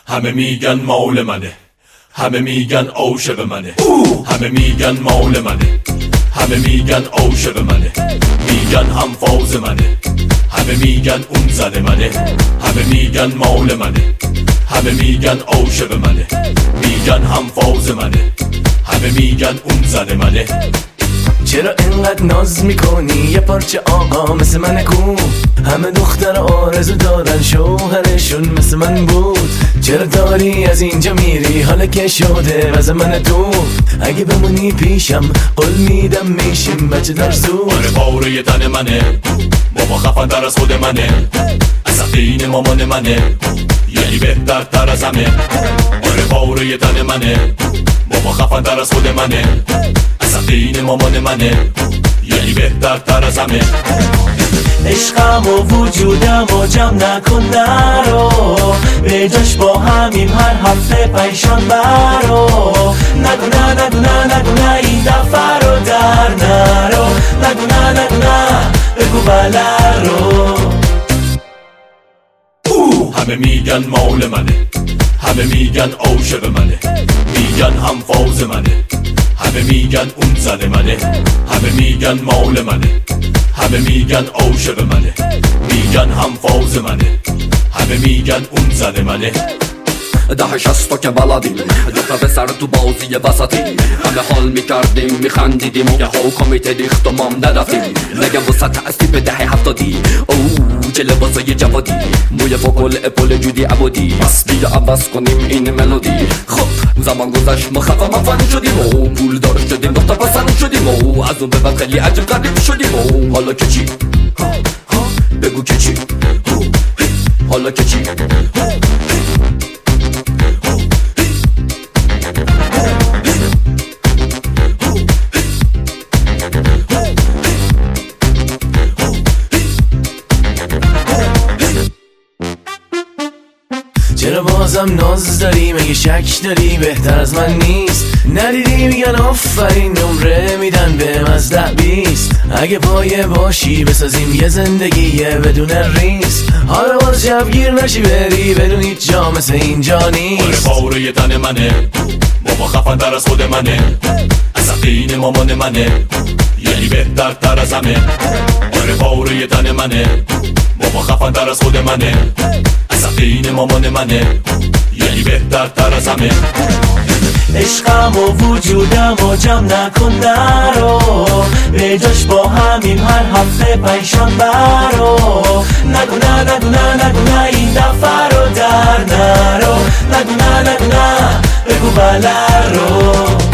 همه میگن مال منه، همه میگن عاشق منه، همه میگن مال منه، همه میگن عاشق منه، میگن هم فاز منه، همه میگن اون زن منه، همه میگن مال منه، همه میگن عاشق منه، میگن هم فاز منه، همه میگن اون زن منه. چرا اینقدر ناز میکنی یه پارچه آقا مثل من کو؟ همه دختر آرزو دارن شوهرشون مثل من بود. چرا داری از اینجا میری حالا که شده واسه من تو؟ اگه بمونی پیشم قول میدم میشیم بچه در زود. آره پاره تن منه، بابا خفن تر از خود منه، اصلا دین مامان منه، یعنی بهتر تر از همه. آره پاره تن منه، بابا خفن تر از خود منه، اصلا دین مامان منه، یعنی بهتر تر از همه. عشقم و وجودم و جمع نکن نرو، به جاش با همیم هر هفته پیشان برو. نگو نه نگو نه نگو نه این دفعه رو در نرو، نگو نه نگو نه بگو بله رو. همه میگن مال منه، همه میگن عاشق منه، میگن هم فاز منه، همه میگن اون زن منه، همه میگن مال منه، همه میگن عاشق منه، میگن هم فاز منه، همه میگن اون زن منه. 10-60 تا که بلدیم دوتا به سر تو بازی وسطی، همه حال میکردیم میخندیدیم، یه ها کمیته ریخت و ما هم نرفتیم. نگم وسط اصلی به 10-70 اوه چه لباسای جوادی، موی فوکل اپول جودی عبودی، بس بیا عوض کنیم این ملودی. خب زمان گذشت ما خفا مفن شدیم و پول دار شدیم دختر پسند شدیم و از اون به بعد خیلی عجب غریب شدیم و حالا که چی؟ بگو که چی؟ حالا که چی؟ چرا بازم ناز داری؟ مگه شک داری بهتر از من نیست؟ ندیدی میگن آفرین نمره میدن بهم از 10-20. اگه پایه باشی بسازیم یه زندگی بدون ریسک. حالا باز شبگیر نشی بری بدون هیچ جا مثل اینجا نیست. آره پاره تن منه، بابا خفن تر از خود منه، اصلا دین مامان منه، یعنی بهتر تر از همه. آره پاره تن منه، بابا خفن تر از خود منه، اصلا دین مامان منه، یعنی بهتر تر از همه. عشقم و وجودم و جمع نکن نرو، به جاش با همیم هر هفته پیشان برو. نگو نه نگو نه نگو نه این دفعه رو در نرو، نگو نه نگو نه بگو بله رو.